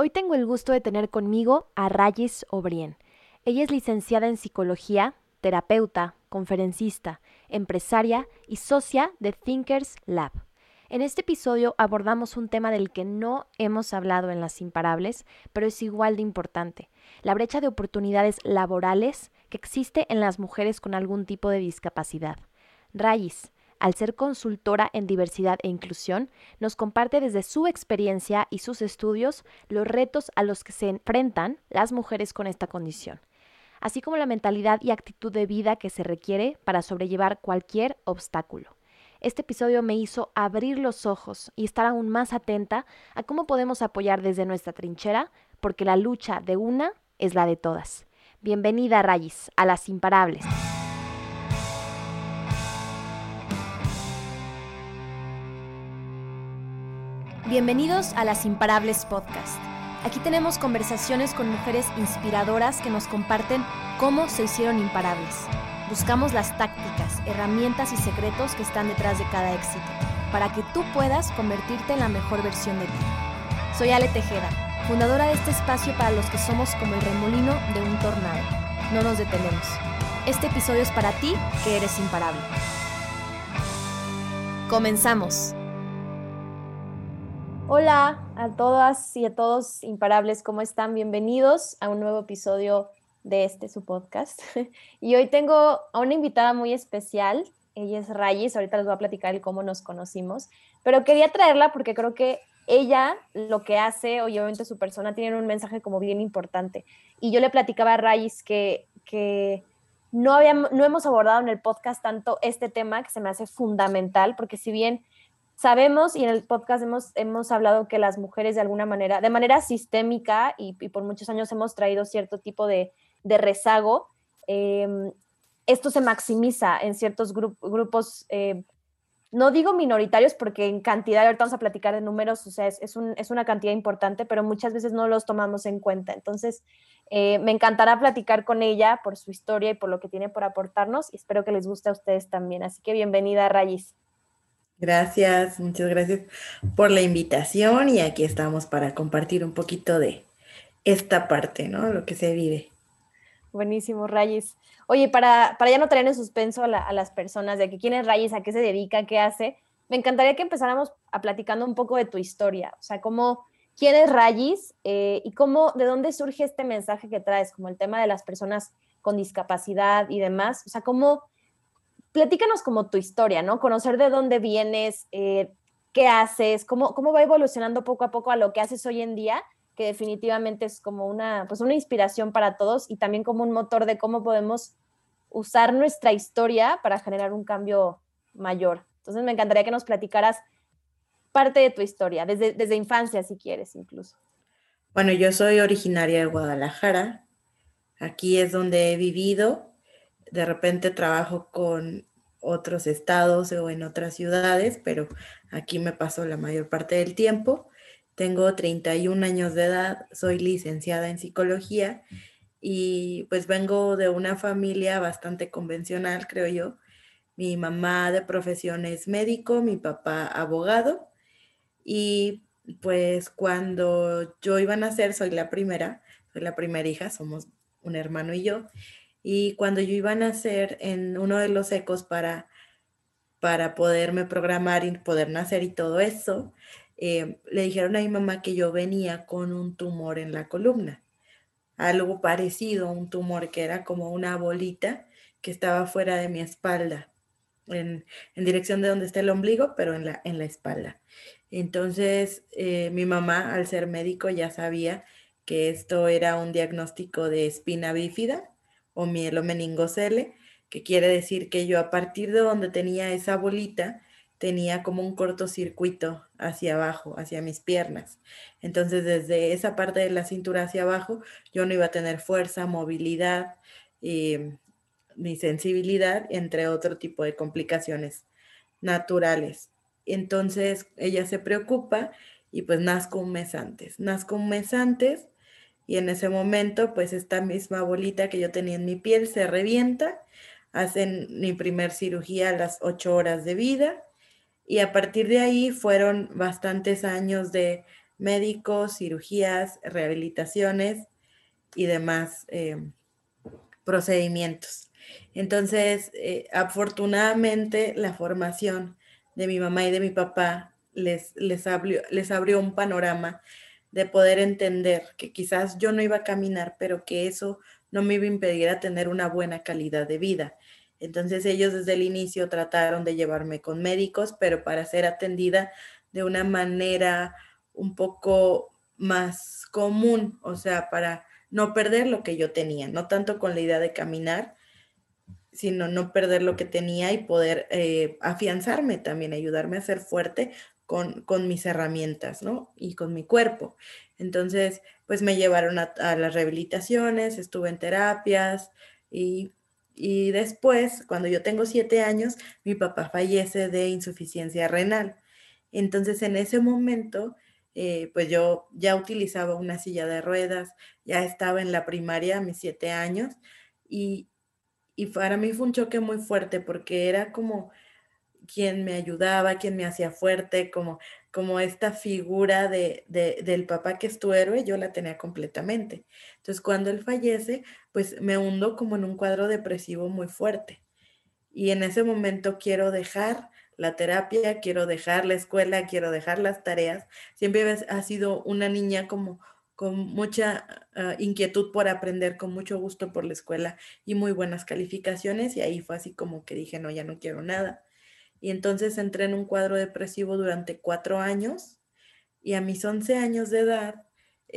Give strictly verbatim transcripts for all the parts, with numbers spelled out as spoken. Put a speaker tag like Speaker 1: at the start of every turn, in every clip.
Speaker 1: Hoy tengo el gusto de tener conmigo a Rayis O'Brien. Ella es licenciada en Psicología, terapeuta, conferencista, empresaria y socia de Thinkers Lab. En este episodio abordamos un tema del que no hemos hablado en Las Imparables, pero es igual de importante: la brecha de oportunidades laborales que existe en las mujeres con algún tipo de discapacidad. Rayis, al ser consultora en diversidad e inclusión, nos comparte desde su experiencia y sus estudios los retos a los que se enfrentan las mujeres con esta condición, así como la mentalidad y actitud de vida que se requiere para sobrellevar cualquier obstáculo. Este episodio me hizo abrir los ojos y estar aún más atenta a cómo podemos apoyar desde nuestra trinchera, porque la lucha de una es la de todas. Bienvenida, Rayis, a Las Imparables. Bienvenidos a Las Imparables Podcast. Aquí tenemos conversaciones con mujeres inspiradoras que nos comparten cómo se hicieron imparables. Buscamos las tácticas, herramientas y secretos que están detrás de cada éxito, para que tú puedas convertirte en la mejor versión de ti. Soy Ale Tejeda, fundadora de este espacio para los que somos como el remolino de un tornado. No nos detenemos. Este episodio es para ti, que eres imparable. ¡Comenzamos! Hola a todas y a todos imparables, ¿cómo están? Bienvenidos a un nuevo episodio de este, su podcast. Y hoy tengo a una invitada muy especial. Ella es Rayis. Ahorita les voy a platicar el cómo nos conocimos, pero quería traerla porque creo que ella, lo que hace, y obviamente su persona, tienen un mensaje como bien importante. Y yo le platicaba a Rayis que, que no, habíamos, no hemos abordado en el podcast tanto este tema, que se me hace fundamental, porque si bien sabemos, y en el podcast hemos, hemos hablado que las mujeres de alguna manera, de manera sistémica, y, y por muchos años hemos traído cierto tipo de, de rezago, eh, esto se maximiza en ciertos grup, grupos, eh, no digo minoritarios, porque en cantidad, ahorita vamos a platicar de números, o sea, es, es, un, es una cantidad importante, pero muchas veces no los tomamos en cuenta. Entonces, eh, me encantará platicar con ella por su historia y por lo que tiene por aportarnos, y espero que les guste a ustedes también. Así que bienvenida, Rayis.
Speaker 2: Gracias, muchas gracias por la invitación, y aquí estamos para compartir un poquito de esta parte, ¿no? Lo que se vive.
Speaker 1: Buenísimo, Rayis. Oye, para, para ya no traer en suspenso a, la, a las personas de que quién es Rayis, a qué se dedica, qué hace, me encantaría que empezáramos a platicando un poco de tu historia, o sea, cómo, quién es Rayis eh, y cómo, de dónde surge este mensaje que traes, como el tema de las personas con discapacidad y demás, o sea, cómo, platícanos como tu historia, ¿no? Conocer de dónde vienes, eh, qué haces, cómo, cómo va evolucionando poco a poco a lo que haces hoy en día, que definitivamente es como una, pues una inspiración para todos y también como un motor de cómo podemos usar nuestra historia para generar un cambio mayor. Entonces me encantaría que nos platicaras parte de tu historia, desde, desde infancia, si quieres, incluso.
Speaker 2: Bueno, yo soy originaria de Guadalajara. Aquí es donde he vivido. De repente trabajo con otros estados o en otras ciudades, pero aquí me paso la mayor parte del tiempo. Tengo treinta y un años de edad, soy licenciada en psicología y pues vengo de una familia bastante convencional, creo yo. Mi mamá de profesión es médico, mi papá abogado, y pues cuando yo iba a nacer, soy la primera, soy la primera hija, somos un hermano y yo, y cuando yo iba a nacer, en uno de los ecos para, para poderme programar y poder nacer y todo eso, eh, le dijeron a mi mamá que yo venía con un tumor en la columna, algo parecido a un tumor que era como una bolita que estaba fuera de mi espalda, en, en dirección de donde está el ombligo, pero en la, en la espalda. Entonces, eh, mi mamá, al ser médico, ya sabía que esto era un diagnóstico de espina bífida o mielomeningocele, que quiere decir que yo, a partir de donde tenía esa bolita, tenía como un cortocircuito hacia abajo, hacia mis piernas. Entonces, desde esa parte de la cintura hacia abajo, yo no iba a tener fuerza, movilidad, eh, ni sensibilidad, entre otro tipo de complicaciones naturales. Entonces ella se preocupa y pues nazco un mes antes. Nazco un mes antes y en ese momento pues esta misma bolita que yo tenía en mi piel se revienta, hacen mi primer cirugía a las ocho horas de vida, y a partir de ahí fueron bastantes años de médicos, cirugías, rehabilitaciones y demás eh, procedimientos. Entonces, eh, afortunadamente, la formación de mi mamá y de mi papá les, les, abrió, les abrió un panorama de poder entender que quizás yo no iba a caminar, pero que eso no me iba a impedir a tener una buena calidad de vida. Entonces ellos desde el inicio trataron de llevarme con médicos, pero para ser atendida de una manera un poco más común, o sea, para no perder lo que yo tenía, no tanto con la idea de caminar, sino no perder lo que tenía y poder eh, afianzarme también, ayudarme a ser fuerte con, con mis herramientas, ¿no? Y con mi cuerpo. Entonces, pues me llevaron a, a las rehabilitaciones, estuve en terapias y, y después, cuando yo tengo siete años, mi papá fallece de insuficiencia renal. Entonces, en ese momento, eh, pues yo ya utilizaba una silla de ruedas, ya estaba en la primaria a mis siete años y, y para mí fue un choque muy fuerte porque era como quien me ayudaba, quien me hacía fuerte, como, como esta figura de, de, del papá que es tu héroe, yo la tenía completamente. Entonces, cuando él fallece, pues me hundo como en un cuadro depresivo muy fuerte. Y en ese momento quiero dejar la terapia, quiero dejar la escuela, quiero dejar las tareas. Siempre ha sido una niña como con mucha uh, inquietud por aprender, con mucho gusto por la escuela y muy buenas calificaciones. Y ahí fue así como que dije, no, ya no quiero nada. Y entonces entré en un cuadro depresivo durante cuatro años y a mis once años de edad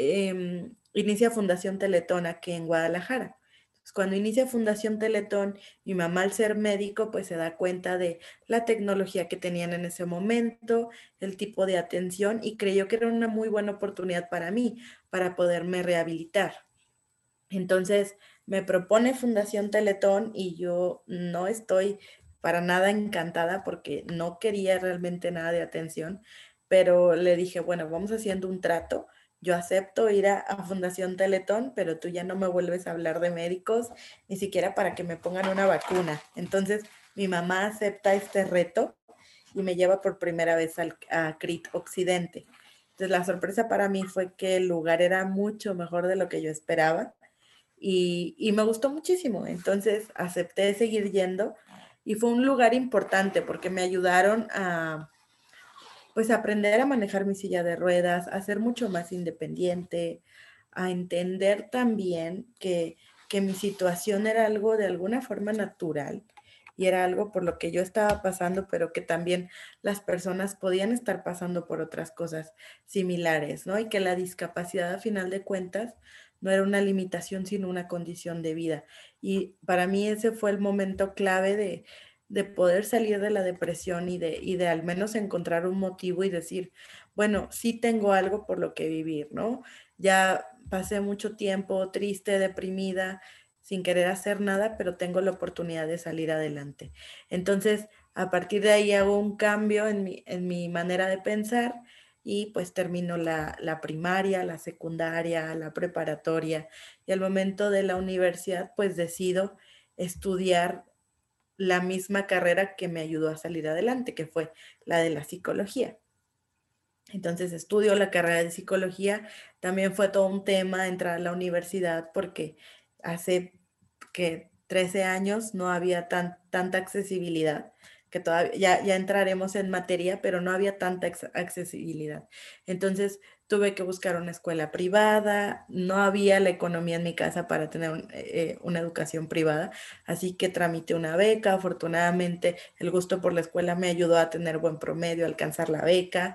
Speaker 2: eh, inicia Fundación Teletón aquí en Guadalajara. Entonces, cuando inicia Fundación Teletón, mi mamá al ser médico pues se da cuenta de la tecnología que tenían en ese momento, el tipo de atención y creyó que era una muy buena oportunidad para mí, para poderme rehabilitar. Entonces me propone Fundación Teletón y yo no estoy para nada encantada porque no quería realmente nada de atención, pero le dije, bueno, vamos haciendo un trato. Yo acepto ir a, a Fundación Teletón, pero tú ya no me vuelves a hablar de médicos, ni siquiera para que me pongan una vacuna. Entonces mi mamá acepta este reto y me lleva por primera vez al, a C R I T Occidente. Entonces la sorpresa para mí fue que el lugar era mucho mejor de lo que yo esperaba y, y me gustó muchísimo. Entonces acepté seguir yendo y fue un lugar importante porque me ayudaron a pues aprender a manejar mi silla de ruedas, a ser mucho más independiente, a entender también que, que mi situación era algo de alguna forma natural y era algo por lo que yo estaba pasando, pero que también las personas podían estar pasando por otras cosas similares, ¿no? Y que la discapacidad a final de cuentas no era una limitación, sino una condición de vida. Y para mí ese fue el momento clave de, de poder salir de la depresión y de, y de al menos encontrar un motivo y decir, bueno, sí tengo algo por lo que vivir, ¿no? Ya pasé mucho tiempo triste, deprimida, sin querer hacer nada, pero tengo la oportunidad de salir adelante. Entonces, a partir de ahí hago un cambio en mi, en mi manera de pensar y pues termino la, la primaria, la secundaria, la preparatoria y al momento de la universidad pues decido estudiar la misma carrera que me ayudó a salir adelante, que fue la de la psicología. Entonces estudio la carrera de psicología, también fue todo un tema entrar a la universidad porque hace que trece años no había tan, tanta accesibilidad, que todavía ya, ya entraremos en materia, pero no había tanta accesibilidad. Entonces tuve que buscar una escuela privada, no había la economía en mi casa para tener un, eh, una educación privada, así que tramité una beca, afortunadamente el gusto por la escuela me ayudó a tener buen promedio, a alcanzar la beca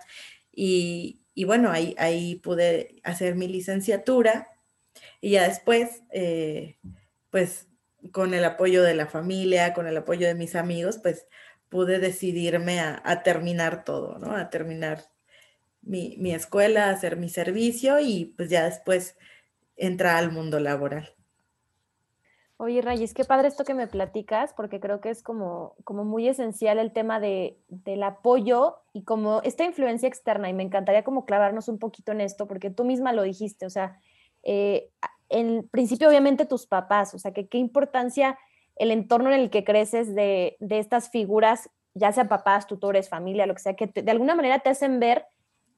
Speaker 2: y, y bueno, ahí, ahí pude hacer mi licenciatura y ya después, eh, pues con el apoyo de la familia, con el apoyo de mis amigos, pues pude decidirme a, a terminar todo, ¿no? A terminar mi, mi escuela, a hacer mi servicio y pues ya después entrar al mundo laboral.
Speaker 1: Oye, Rayis, qué padre esto que me platicas, porque creo que es como, como muy esencial el tema de, del apoyo y como esta influencia externa, y me encantaría como clavarnos un poquito en esto, porque tú misma lo dijiste, o sea, eh, en principio obviamente tus papás, o sea, que qué importancia el entorno en el que creces de, de estas figuras, ya sea papás, tutores, familia, lo que sea, que te, de alguna manera te hacen ver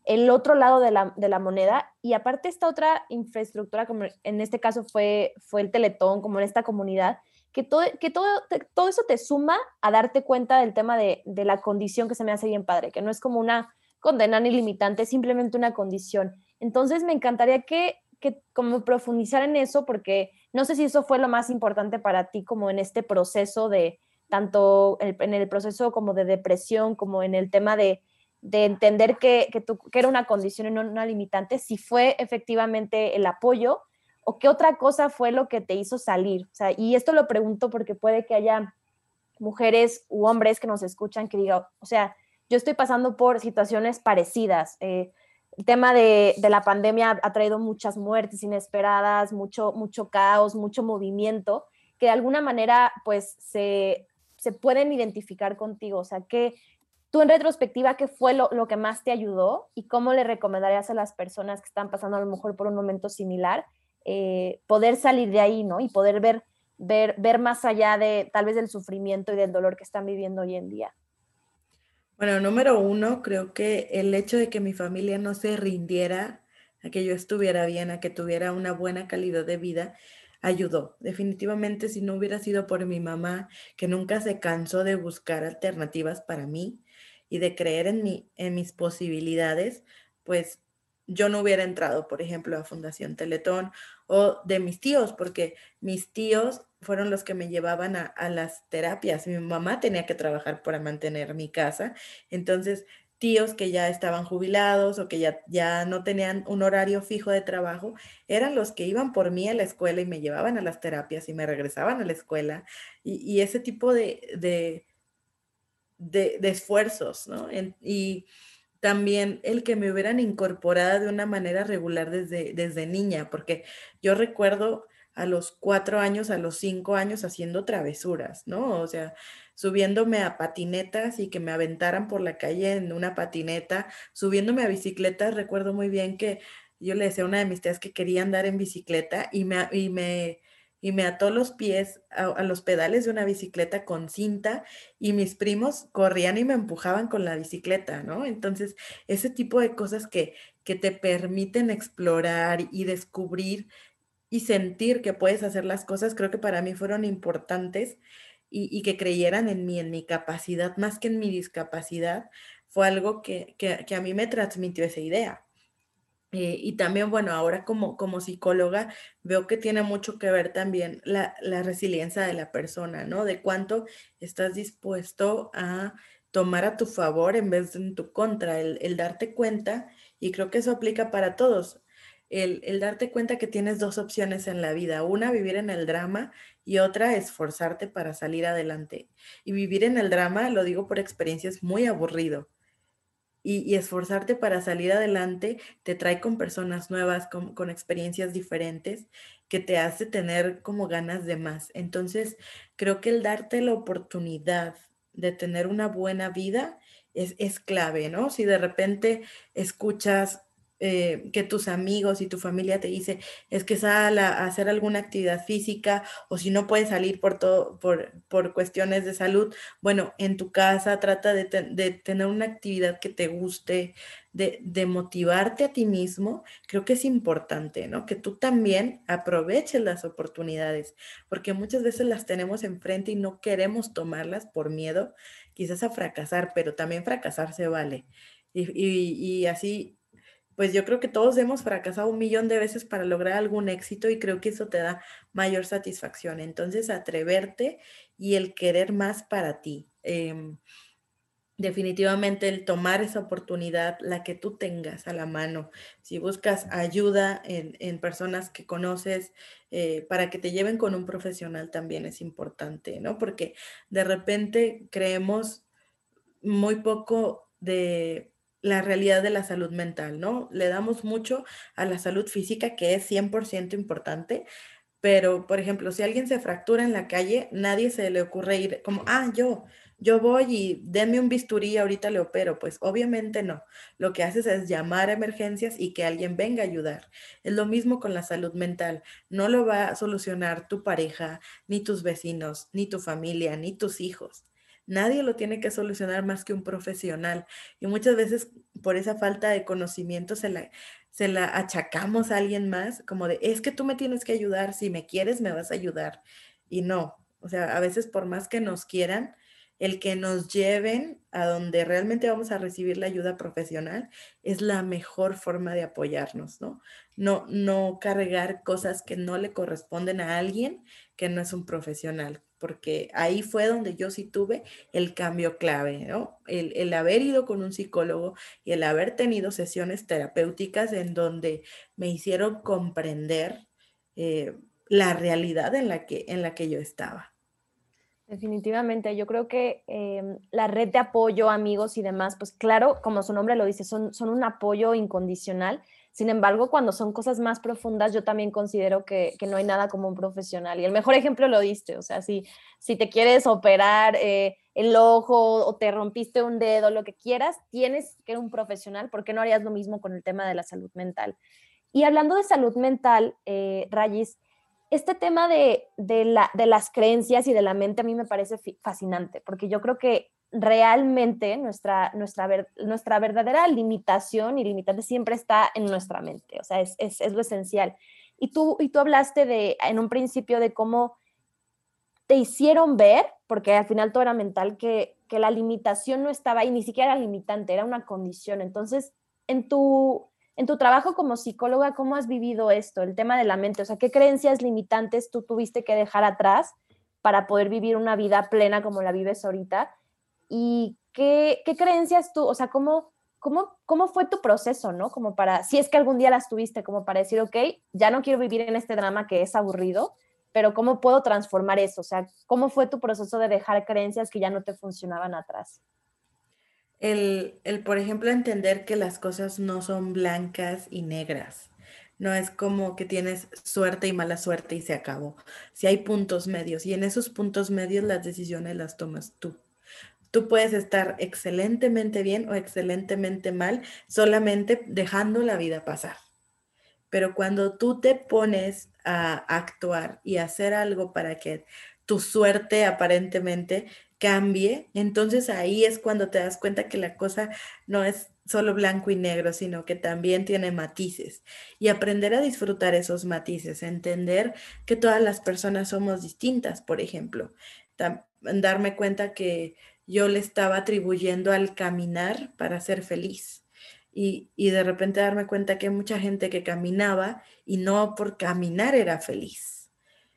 Speaker 1: el otro lado de la, de la moneda. Y aparte esta otra infraestructura, como en este caso fue, fue el Teletón, como en esta comunidad, que todo, que todo, todo eso te suma a darte cuenta del tema de, de la condición, que se me hace bien padre, que no es como una condena ni limitante, es simplemente una condición. Entonces me encantaría que, que como profundizar en eso, porque no sé si eso fue lo más importante para ti como en este proceso de, tanto en, en el proceso como de depresión, como en el tema de, de entender que, que, tu, que era una condición y no una limitante, si fue efectivamente el apoyo o qué otra cosa fue lo que te hizo salir. O sea, y esto lo pregunto porque puede que haya mujeres u hombres que nos escuchan que digan, o sea, yo estoy pasando por situaciones parecidas. Eh, el tema de, de, la pandemia ha traído muchas muertes inesperadas, mucho, mucho caos, mucho movimiento, que de alguna manera pues se, se pueden identificar contigo. O sea, que tú en retrospectiva, ¿qué fue lo, lo que más te ayudó y cómo le recomendarías a las personas que están pasando a lo mejor por un momento similar, eh, poder salir de ahí, ¿no? Y poder ver, ver, ver más allá de tal vez del sufrimiento y del dolor que están viviendo hoy en día.
Speaker 2: Bueno, número uno, creo que el hecho de que mi familia no se rindiera a que yo estuviera bien, a que tuviera una buena calidad de vida, ayudó. Definitivamente, si no hubiera sido por mi mamá, que nunca se cansó de buscar alternativas para mí y de creer en mí, en mis posibilidades, pues yo no hubiera entrado, por ejemplo, a Fundación Teletón, o de mis tíos, porque mis tíos fueron los que me llevaban a, a las terapias. Mi mamá tenía que trabajar para mantener mi casa, entonces tíos que ya estaban jubilados o que ya, ya no tenían un horario fijo de trabajo, eran los que iban por mí a la escuela y me llevaban a las terapias y me regresaban a la escuela, y, y ese tipo de, de, de, de esfuerzos, ¿no? En, y también el que me hubieran incorporado de una manera regular desde, desde niña, porque yo recuerdo a los cuatro años, a los cinco años haciendo travesuras, ¿no? O sea, subiéndome a patinetas y que me aventaran por la calle en una patineta, subiéndome a bicicletas. Recuerdo muy bien que yo le decía a una de mis tías que quería andar en bicicleta y me, y me, y me ató los pies a, a los pedales de una bicicleta con cinta, y mis primos corrían y me empujaban con la bicicleta, ¿no? Entonces, ese tipo de cosas que, que te permiten explorar y descubrir y sentir que puedes hacer las cosas, creo que para mí fueron importantes, y, y que creyeran en mí, en mi capacidad, más que en mi discapacidad, fue algo que, que, que a mí me transmitió esa idea. Eh, y también, bueno, ahora como, como psicóloga veo que tiene mucho que ver también la, la resiliencia de la persona, ¿no? De cuánto estás dispuesto a tomar a tu favor en vez de en tu contra, el, el darte cuenta, y creo que eso aplica para todos, el, el darte cuenta que tienes dos opciones en la vida: una, vivir en el drama, y otra, esforzarte para salir adelante. Y vivir en el drama, lo digo por experiencia, es muy aburrido, y, y esforzarte para salir adelante te trae con personas nuevas, con, con experiencias diferentes, que te hace tener como ganas de más. Entonces, creo que el darte la oportunidad de tener una buena vida es, es clave, ¿no? Si de repente escuchas eh, que tus amigos y tu familia te dice, es que sal a, a hacer alguna actividad física, o si no puedes salir por, todo, por, por cuestiones de salud, bueno, en tu casa trata de, te, de tener una actividad que te guste, de, de motivarte a ti mismo. Creo que es importante, ¿no? Que tú también aproveches las oportunidades, porque muchas veces las tenemos enfrente y no queremos tomarlas por miedo, quizás a fracasar, pero también fracasar se vale. Y, y, y así, pues yo creo que todos hemos fracasado un millón de veces para lograr algún éxito, y creo que eso te da mayor satisfacción. Entonces, atreverte y el querer más para ti. Eh, definitivamente el tomar esa oportunidad, la que tú tengas a la mano. Si buscas ayuda en, en personas que conoces, eh, para que te lleven con un profesional, también es importante, ¿no? Porque de repente creemos muy poco de la realidad de la salud mental, ¿no? Le damos mucho a la salud física, que es cien por ciento importante, pero, por ejemplo, si alguien se fractura en la calle, nadie se le ocurre ir como, ah, yo, yo voy y denme un bisturí, ahorita le opero. Pues obviamente no. Lo que haces es llamar a emergencias y que alguien venga a ayudar. Es lo mismo con la salud mental. No lo va a solucionar tu pareja, ni tus vecinos, ni tu familia, ni tus hijos. Nadie lo tiene que solucionar más que un profesional. Y muchas veces por esa falta de conocimiento se la, se la achacamos a alguien más, como de, es que tú me tienes que ayudar, si me quieres me vas a ayudar. Y no, o sea, a veces por más que nos quieran, el que nos lleven a donde realmente vamos a recibir la ayuda profesional es la mejor forma de apoyarnos, ¿no? No, no cargar cosas que no le corresponden a alguien que no es un profesional, porque ahí fue donde yo sí tuve el cambio clave, ¿no? El, el haber ido con un psicólogo y el haber tenido sesiones terapéuticas en donde me hicieron comprender eh, la realidad en la que, en la que yo estaba.
Speaker 1: Definitivamente, yo creo que eh, la red de apoyo, amigos y demás, pues claro, como su nombre lo dice, son, son un apoyo incondicional. Sin embargo, cuando son cosas más profundas, yo también considero que, que no hay nada como un profesional. Y el mejor ejemplo lo diste, o sea, si, si te quieres operar eh, el ojo o te rompiste un dedo, lo que quieras, tienes que ir a un profesional, porque no harías lo mismo con el tema de la salud mental. Y hablando de salud mental, eh, Rayis, este tema de, de, la, de las creencias y de la mente a mí me parece fascinante, porque yo creo que realmente nuestra, nuestra, ver, nuestra verdadera limitación y limitante siempre está en nuestra mente, o sea, es, es, es lo esencial. Y tú, y tú hablaste de, en un principio de cómo te hicieron ver, porque al final todo era mental, que, que la limitación no estaba ahí, ni siquiera era limitante, era una condición. Entonces, en tu, en tu trabajo como psicóloga, ¿cómo has vivido esto, el tema de la mente? O sea, ¿qué creencias limitantes tú tuviste que dejar atrás para poder vivir una vida plena como la vives ahorita? ¿Y qué, qué creencias tú, o sea, cómo, cómo, cómo fue tu proceso, ¿no? Como para, si es que algún día las tuviste, como para decir, ok, ya no quiero vivir en este drama que es aburrido, pero ¿cómo puedo transformar eso? O sea, ¿cómo fue tu proceso de dejar creencias que ya no te funcionaban atrás?
Speaker 2: El, el, por ejemplo, entender que las cosas no son blancas y negras. No es como que tienes suerte y mala suerte y se acabó. Si hay puntos medios y en esos puntos medios las decisiones las tomas tú. Tú puedes estar excelentemente bien o excelentemente mal solamente dejando la vida pasar. Pero cuando tú te pones a actuar y hacer algo para que tu suerte aparentemente cambie, entonces ahí es cuando te das cuenta que la cosa no es solo blanco y negro, sino que también tiene matices. Y aprender a disfrutar esos matices, entender que todas las personas somos distintas, por ejemplo. Tam- darme cuenta que yo le estaba atribuyendo al caminar para ser feliz y, y de repente darme cuenta que hay mucha gente que caminaba y no por caminar era feliz.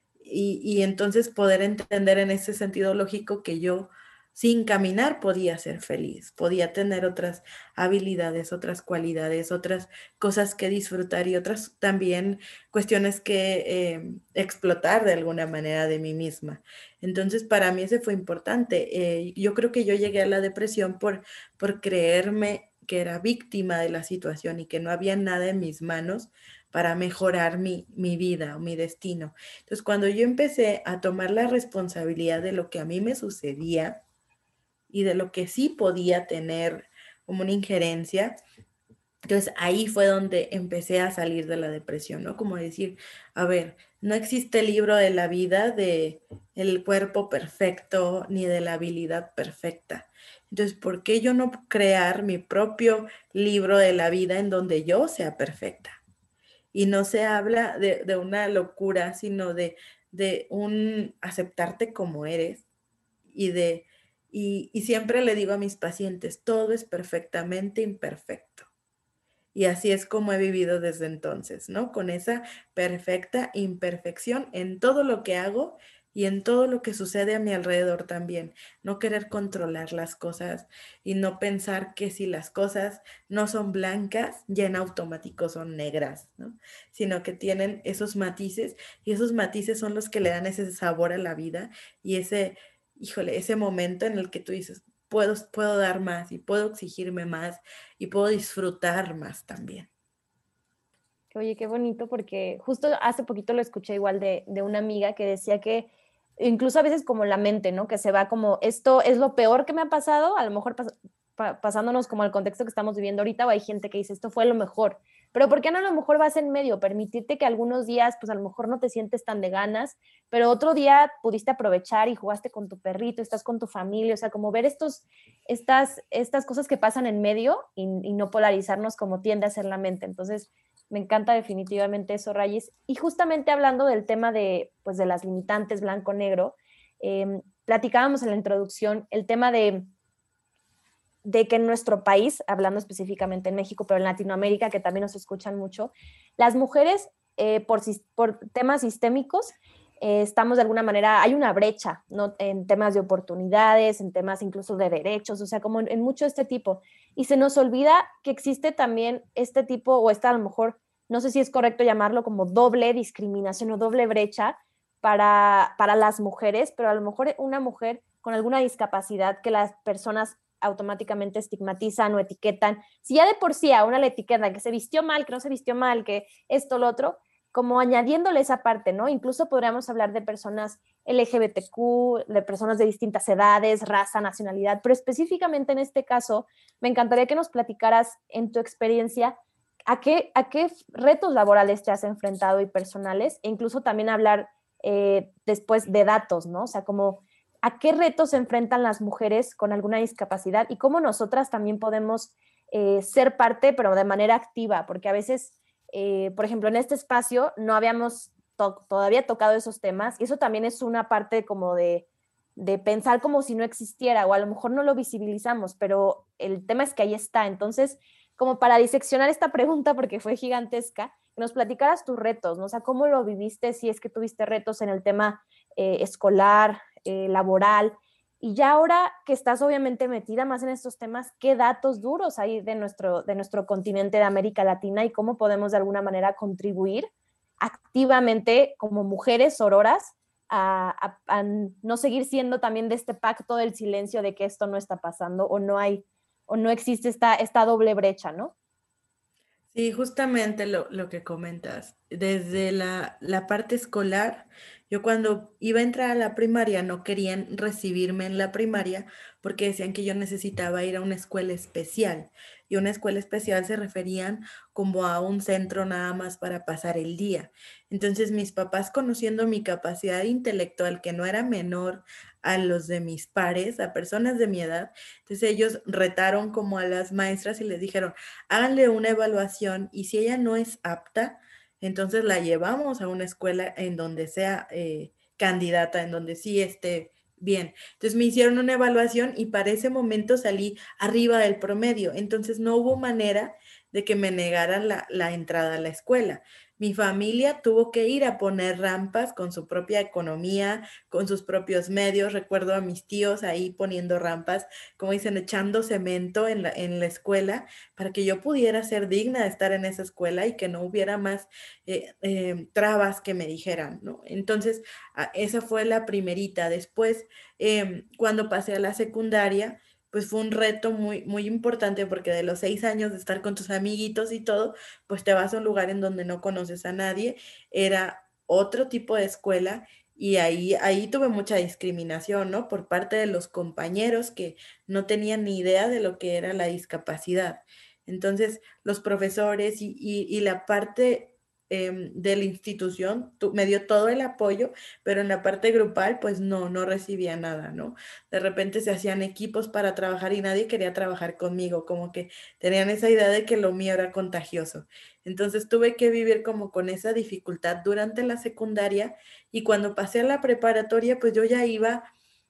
Speaker 2: Y, y entonces poder entender en ese sentido lógico que yo sin caminar podía ser feliz, podía tener otras habilidades, otras cualidades, otras cosas que disfrutar y otras también cuestiones que eh, explotar de alguna manera de mí misma. Entonces, para mí ese fue importante. Eh, yo creo que yo llegué a la depresión por, por creerme que era víctima de la situación y que no había nada en mis manos para mejorar mi, mi vida o mi destino. Entonces, cuando yo empecé a tomar la responsabilidad de lo que a mí me sucedía y de lo que sí podía tener como una injerencia, entonces ahí fue donde empecé a salir de la depresión, ¿no? Como decir, a ver, no existe libro de la vida de el cuerpo perfecto ni de la habilidad perfecta. Entonces, ¿por qué yo no crear mi propio libro de la vida en donde yo sea perfecta? Y no se habla de, de una locura, sino de, de un aceptarte como eres y de, y, y siempre le digo a mis pacientes, todo es perfectamente imperfecto. Y así es como he vivido desde entonces, ¿no? Con esa perfecta imperfección en todo lo que hago y en todo lo que sucede a mi alrededor también. No querer controlar las cosas y no pensar que si las cosas no son blancas, ya en automático son negras, ¿no? Sino que tienen esos matices y esos matices son los que le dan ese sabor a la vida y ese, híjole, ese momento en el que tú dices, puedo, puedo dar más y puedo exigirme más y puedo disfrutar más también.
Speaker 1: Oye, qué bonito, porque justo hace poquito lo escuché igual de, de una amiga que decía que incluso a veces como la mente, ¿no? Que se va como, esto es lo peor que me ha pasado, a lo mejor pas, pa, pasándonos como al contexto que estamos viviendo ahorita, o hay gente que dice, esto fue lo mejor, pero ¿por qué no a lo mejor vas en medio? Permitirte que algunos días, pues a lo mejor no te sientes tan de ganas, pero otro día pudiste aprovechar y jugaste con tu perrito, estás con tu familia, o sea, como ver estos, estas, estas cosas que pasan en medio y, y no polarizarnos como tiende a ser la mente. Entonces, me encanta definitivamente eso, Rayis. Y justamente hablando del tema de, pues, de las limitantes blanco-negro, eh, platicábamos en la introducción el tema de, de que en nuestro país, hablando específicamente en México, pero en Latinoamérica, que también nos escuchan mucho, las mujeres, eh, por, por temas sistémicos, eh, estamos de alguna manera, hay una brecha, ¿no? En temas de oportunidades, en temas incluso de derechos, o sea, como en, en mucho este tipo. Y se nos olvida que existe también este tipo, o esta a lo mejor, no sé si es correcto llamarlo como doble discriminación o doble brecha para, para las mujeres, pero a lo mejor una mujer con alguna discapacidad que las personas automáticamente estigmatizan o etiquetan. Si ya de por sí a una le etiquetan que se vistió mal, que no se vistió mal, que esto, lo otro, como añadiéndole esa parte, ¿no? Incluso podríamos hablar de personas L G B T Q, de personas de distintas edades, raza, nacionalidad, pero específicamente en este caso, me encantaría que nos platicaras en tu experiencia a qué, a qué retos laborales te has enfrentado y personales, e incluso también hablar eh, después de datos, ¿no? O sea, como a qué retos se enfrentan las mujeres con alguna discapacidad y cómo nosotras también podemos eh, ser parte, pero de manera activa, porque a veces, eh, por ejemplo, en este espacio no habíamos to todavía tocado esos temas y eso también es una parte como de, de pensar como si no existiera o a lo mejor no lo visibilizamos, pero el tema es que ahí está. Entonces, como para diseccionar esta pregunta, porque fue gigantesca, que nos platicaras tus retos, ¿no? O sea, cómo lo viviste, si es que tuviste retos en el tema eh, escolar, eh, laboral, y ya ahora que estás obviamente metida más en estos temas, ¿qué datos duros hay de nuestro, de nuestro continente de América Latina y cómo podemos de alguna manera contribuir activamente como mujeres sororas a, a, a no seguir siendo también de este pacto del silencio de que esto no está pasando o no hay o no existe esta, esta doble brecha, ¿no?
Speaker 2: Sí, justamente lo, lo que comentas. Desde la, la parte escolar, yo cuando iba a entrar a la primaria no querían recibirme en la primaria porque decían que yo necesitaba ir a una escuela especial. Y una escuela especial se referían como a un centro nada más para pasar el día. Entonces mis papás, conociendo mi capacidad intelectual, que no era menor a los de mis pares, a personas de mi edad, entonces ellos retaron como a las maestras y les dijeron, háganle una evaluación y si ella no es apta, entonces la llevamos a una escuela en donde sea eh, candidata, en donde sí esté bien. Entonces me hicieron una evaluación y para ese momento salí arriba del promedio, entonces no hubo manera de que me negaran la, la entrada a la escuela. Mi familia tuvo que ir a poner rampas con su propia economía, con sus propios medios. Recuerdo a mis tíos ahí poniendo rampas, como dicen, echando cemento en la, en la escuela para que yo pudiera ser digna de estar en esa escuela y que no hubiera más eh, eh, trabas que me dijeran, ¿no? Entonces, a, esa fue la primerita. Después, eh, cuando pasé a la secundaria, pues fue un reto muy, muy importante porque de los seis años de estar con tus amiguitos y todo, pues te vas a un lugar en donde no conoces a nadie. Era otro tipo de escuela y ahí, ahí tuve mucha discriminación, ¿no? Por parte de los compañeros que no tenían ni idea de lo que era la discapacidad. Entonces, los profesores y, y, y la parte eh, de la institución tu, me dio todo el apoyo, pero en la parte grupal, pues no, no recibía nada, ¿no? De repente se hacían equipos para trabajar y nadie quería trabajar conmigo, como que tenían esa idea de que lo mío era contagioso. Entonces tuve que vivir como con esa dificultad durante la secundaria y cuando pasé a la preparatoria, pues yo ya iba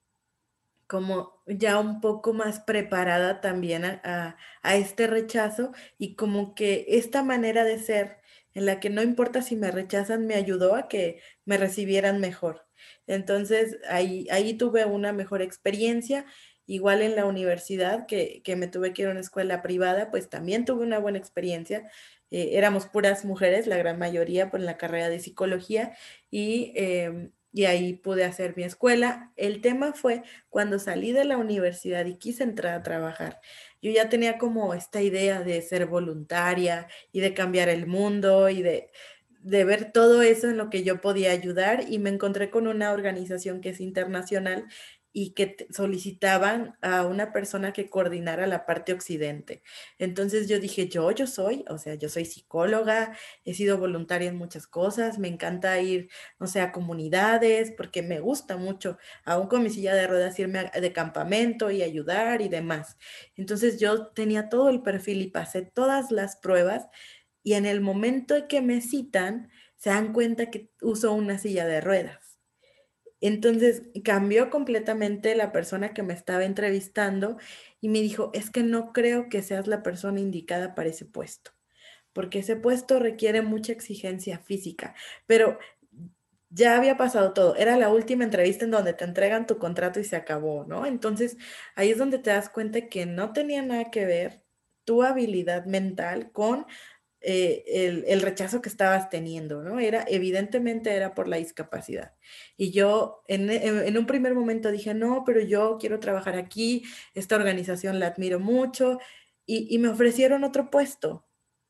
Speaker 2: como ya un poco más preparada también a, a, a este rechazo y como que esta manera de ser en la que no importa si me rechazan me ayudó a que me recibieran mejor. Entonces ahí, ahí tuve una mejor experiencia. Igual en la universidad, que, que me tuve que ir a una escuela privada, pues también tuve una buena experiencia. Eh, éramos puras mujeres, la gran mayoría por la carrera de psicología, y, eh, y ahí pude hacer mi escuela. El tema fue cuando salí de la universidad y quise entrar a trabajar. Yo ya tenía como esta idea de ser voluntaria y de cambiar el mundo y de, de ver todo eso en lo que yo podía ayudar y me encontré con una organización que es internacional y que te- solicitaban a una persona que coordinara la parte occidente. Entonces yo dije, yo, yo soy, o sea, yo soy psicóloga, he sido voluntaria en muchas cosas, me encanta ir, no sé, a comunidades, porque me gusta mucho, aún con mi silla de ruedas, irme a- de campamento y ayudar y demás. Entonces yo tenía todo el perfil y pasé todas las pruebas y en el momento en que me citan, se dan cuenta que uso una silla de ruedas. Entonces cambió completamente la persona que me estaba entrevistando y me dijo, es que no creo que seas la persona indicada para ese puesto, porque ese puesto requiere mucha exigencia física, pero ya había pasado todo, era la última entrevista en donde te entregan tu contrato y se acabó, ¿no? Entonces ahí es donde te das cuenta que no tenía nada que ver tu habilidad mental con eh, el, el rechazo que estabas teniendo, ¿no? Era, evidentemente era por la discapacidad. Y yo en, en, en un primer momento dije, no, pero yo quiero trabajar aquí, esta organización la admiro mucho, y, y me ofrecieron otro puesto.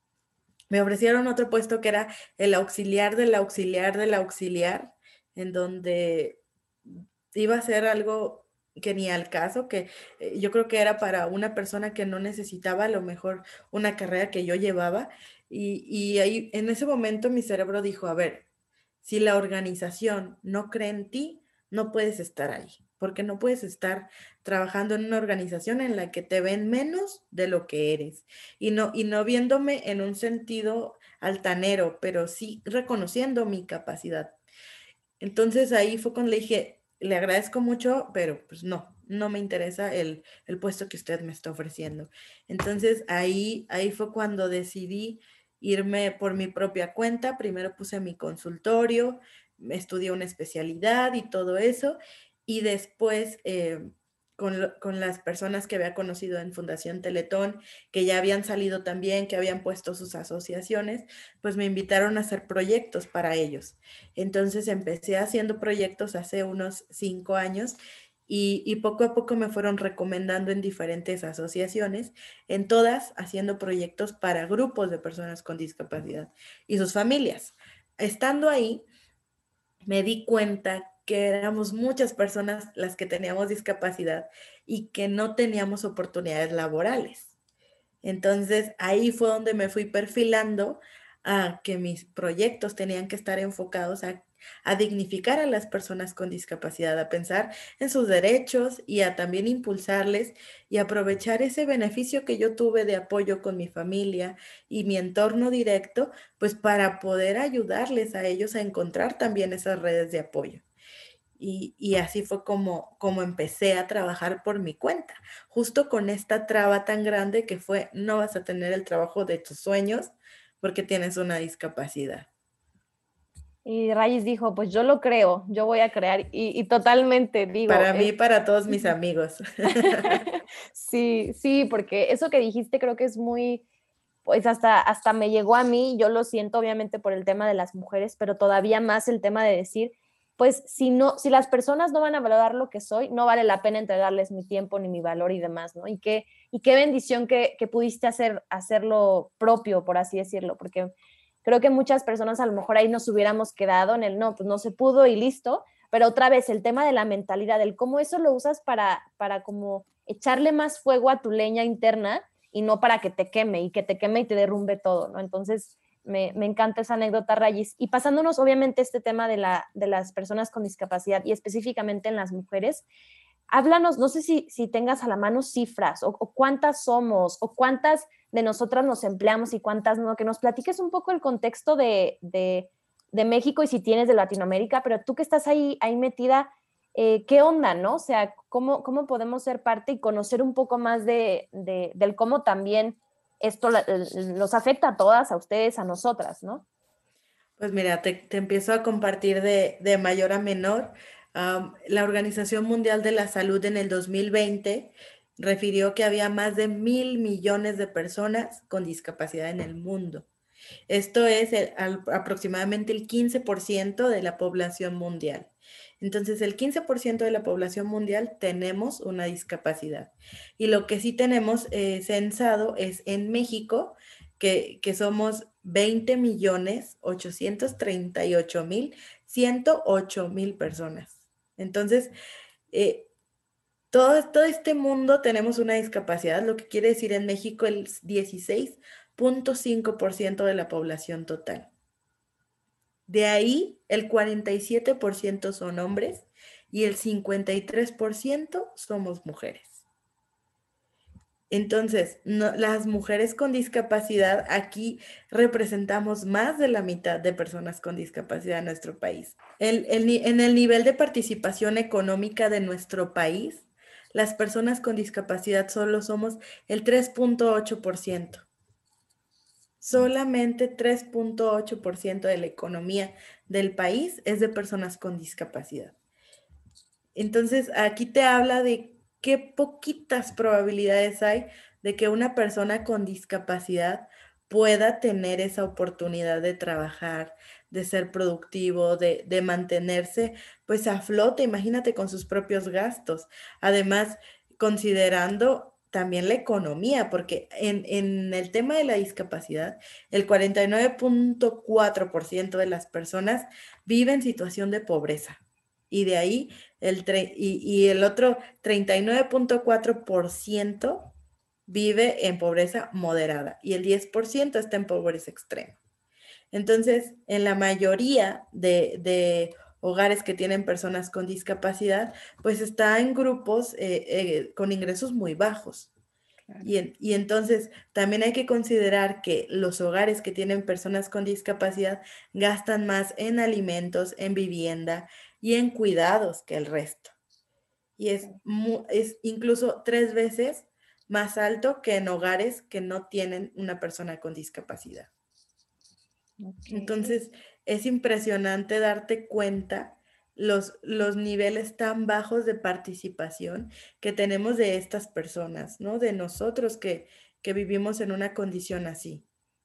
Speaker 2: Me ofrecieron otro puesto que era el auxiliar del auxiliar del auxiliar, en donde iba a ser algo que ni al caso, que eh, yo creo que era para una persona que no necesitaba a lo mejor una carrera que yo llevaba. Y, y ahí en ese momento mi cerebro dijo, a ver, si la organización no cree en ti, no puedes estar ahí, porque no puedes estar trabajando en una organización en la que te ven menos de lo que eres. Y no, y no viéndome en un sentido altanero, pero sí reconociendo mi capacidad. Entonces ahí fue cuando le dije, le agradezco mucho, pero pues no, no me interesa el, el puesto que usted me está ofreciendo. Entonces ahí, ahí fue cuando decidí irme por mi propia cuenta. Primero puse mi consultorio, estudié una especialidad y todo eso, y después eh, con, lo- con las personas que había conocido en Fundación Teletón, que ya habían salido también, que habían puesto sus asociaciones, pues me invitaron a hacer proyectos para ellos. Entonces empecé haciendo proyectos hace unos cinco años y, y poco a poco me fueron recomendando en diferentes asociaciones, en todas haciendo proyectos para grupos de personas con discapacidad y sus familias. Estando ahí, me di cuenta que éramos muchas personas las que teníamos discapacidad y que no teníamos oportunidades laborales. Entonces ahí fue donde me fui perfilando a que mis proyectos tenían que estar enfocados a, a dignificar a las personas con discapacidad, a pensar en sus derechos y a también impulsarles y aprovechar ese beneficio que yo tuve de apoyo con mi familia y mi entorno directo, pues para poder ayudarles a ellos a encontrar también esas redes de apoyo. Y, y así fue como, como empecé a trabajar por mi cuenta, justo con esta traba tan grande que fue, no vas a tener el trabajo de tus sueños porque tienes una discapacidad.
Speaker 1: Y Rayis dijo, pues yo lo creo, yo voy a crear. Y, y totalmente digo,
Speaker 2: Para mí
Speaker 1: es...
Speaker 2: y para todos mis amigos.
Speaker 1: Sí, sí, porque eso que dijiste creo que es muy, pues hasta, hasta me llegó a mí, yo lo siento obviamente por el tema de las mujeres, pero todavía más el tema de decir, pues si no, si las personas no van a valorar lo que soy, no vale la pena entregarles mi tiempo ni mi valor y demás, ¿no? Y qué, y qué bendición que, que pudiste hacer, hacerlo propio, por así decirlo, porque creo que muchas personas a lo mejor ahí nos hubiéramos quedado en el no, pues no se pudo y listo, pero otra vez el tema de la mentalidad, el cómo eso lo usas para, para como echarle más fuego a tu leña interna y no para que te queme y que te queme y te derrumbe todo, ¿no? Entonces, me, me encanta esa anécdota, Rayis. Y pasándonos, obviamente, este tema de, la, de las personas con discapacidad y específicamente en las mujeres, háblanos, no sé si, si tengas a la mano cifras o, o cuántas somos o cuántas de nosotras nos empleamos y cuántas no, que nos platiques un poco el contexto de, de, de México y si tienes de Latinoamérica, pero tú que estás ahí, ahí metida, eh, ¿qué onda, no? O sea, ¿cómo, ¿cómo podemos ser parte y conocer un poco más de, de, del cómo también esto la, los afecta a todas, a ustedes, a nosotras, ¿no?
Speaker 2: Pues mira, te, te empiezo a compartir de, de mayor a menor. Um, la Organización Mundial de la Salud en el dos mil veinte refirió que había más de mil millones de personas con discapacidad en el mundo. Esto es el- al- aproximadamente el quince por ciento de la población mundial. Entonces, el quince por ciento de la población mundial tenemos una discapacidad. Y lo que sí tenemos eh, censado es en México, que, que somos veinte millones ochocientos treinta y ocho mil ciento ocho mil personas. Entonces, eh, todo, todo este mundo tenemos una discapacidad, lo que quiere decir en México el dieciséis punto cinco por ciento de la población total. De ahí, el cuarenta y siete por ciento son hombres y el cincuenta y tres por ciento somos mujeres. Entonces, no, las mujeres con discapacidad aquí representamos más de la mitad de personas con discapacidad en nuestro país. El, el, en el nivel de participación económica de nuestro país, las personas con discapacidad solo somos el tres punto ocho por ciento. Solamente tres punto ocho por ciento de la economía del país es de personas con discapacidad. Entonces, aquí te habla de qué poquitas probabilidades hay de que una persona con discapacidad pueda tener esa oportunidad de trabajar, de ser productivo, de, de mantenerse pues a flote, imagínate, con sus propios gastos. Además, considerando también la economía, porque en, en el tema de la discapacidad, el cuarenta y nueve punto cuatro por ciento de las personas vive en situación de pobreza. Y de ahí el tre y, y el otro treinta y nueve punto cuatro por ciento vive en pobreza moderada y el diez por ciento está en pobreza extrema. Entonces, en la mayoría de, de hogares que tienen personas con discapacidad, pues está en grupos eh, eh, con ingresos muy bajos. Claro. Y, en, y entonces también hay que considerar que los hogares que tienen personas con discapacidad gastan más en alimentos, en vivienda y en cuidados que el resto. Y es, mu, es incluso tres veces más alto que en hogares que no tienen una persona con discapacidad. Okay. Entonces, es impresionante darte cuenta los, los niveles tan bajos de participación que tenemos de estas personas, ¿no? De nosotros que, que vivimos en una condición así.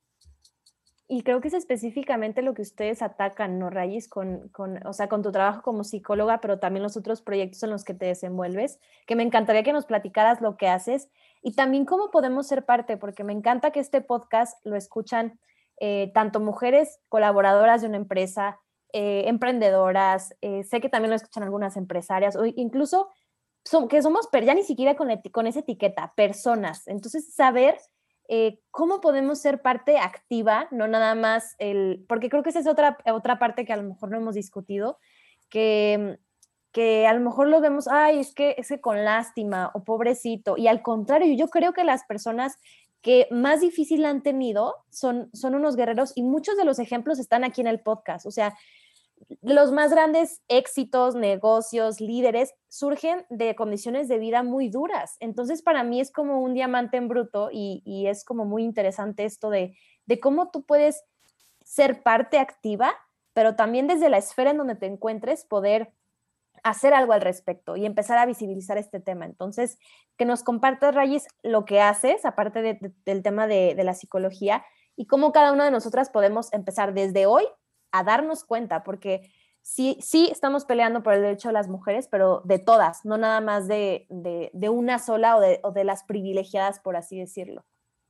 Speaker 1: Y creo que es específicamente lo que ustedes atacan, ¿no, Rayis? Con, con, o sea, con tu trabajo como psicóloga, pero también los otros proyectos en los que te desenvuelves, que me encantaría que nos platicaras lo que haces y también cómo podemos ser parte, porque me encanta que este podcast lo escuchan eh, tanto mujeres colaboradoras de una empresa, eh, emprendedoras, eh, sé que también lo escuchan algunas empresarias, o incluso son, que somos, pero ya ni siquiera con, con esa etiqueta, personas. Entonces, saber Eh, cómo podemos ser parte activa, no nada más el, porque creo que esa es otra, otra parte que a lo mejor no hemos discutido, que, que a lo mejor lo vemos, ay, es que, es que con lástima o pobrecito, y al contrario, yo creo que las personas que más difícil han tenido son, son unos guerreros y muchos de los ejemplos están aquí en el podcast, o sea, los más grandes éxitos, negocios, líderes, surgen de condiciones de vida muy duras. Entonces, para mí es como un diamante en bruto y, y es como muy interesante esto de, de cómo tú puedes ser parte activa, pero también desde la esfera en donde te encuentres poder hacer algo al respecto y empezar a visibilizar este tema. Entonces, que nos compartas, Rayis, lo que haces, aparte de, de, del tema de, de la psicología, y cómo cada una de nosotras podemos empezar desde hoy a darnos cuenta, porque sí, sí estamos peleando por el derecho de las mujeres, pero de todas, no nada más de, de, de una sola o de, o de las privilegiadas, por así decirlo.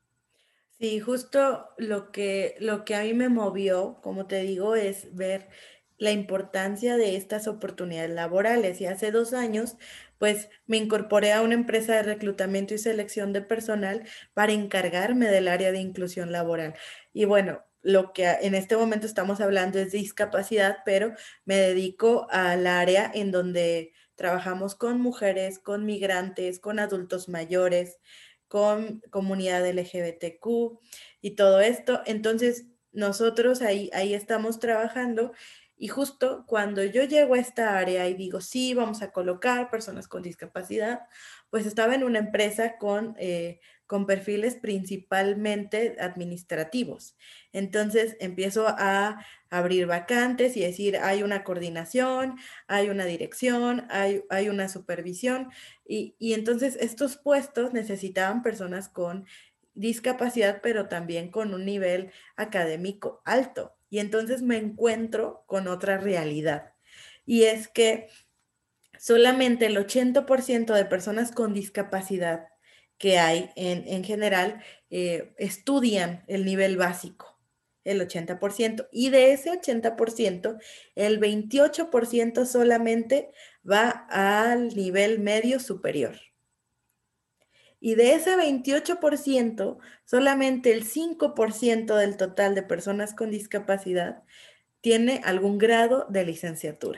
Speaker 2: Sí, justo lo que, lo que a mí me movió, como te digo, es ver la importancia de estas oportunidades laborales. Y hace dos años, pues me incorporé a una empresa de reclutamiento y selección de personal para encargarme del área de inclusión laboral. Y bueno, lo que en este momento estamos hablando es de discapacidad, pero me dedico al área en donde trabajamos con mujeres, con migrantes, con adultos mayores, con comunidad L G B T Q y todo esto. Entonces, nosotros ahí, ahí estamos trabajando y justo cuando yo llego a esta área y digo, sí, vamos a colocar personas con discapacidad, pues estaba en una empresa con, eh, con perfiles principalmente administrativos. Entonces empiezo a abrir vacantes y decir, hay una coordinación, hay una dirección, hay, hay una supervisión y, y entonces estos puestos necesitaban personas con discapacidad, pero también con un nivel académico alto. Y entonces me encuentro con otra realidad. Y es que solamente el ochenta por ciento de personas con discapacidad que hay en, en general eh, estudian el nivel básico. el ochenta por ciento. Y de ese ochenta por ciento, el veintiocho por ciento solamente va al nivel medio superior. Y de ese veintiocho por ciento, solamente el cinco por ciento del total de personas con discapacidad tiene algún grado de licenciatura.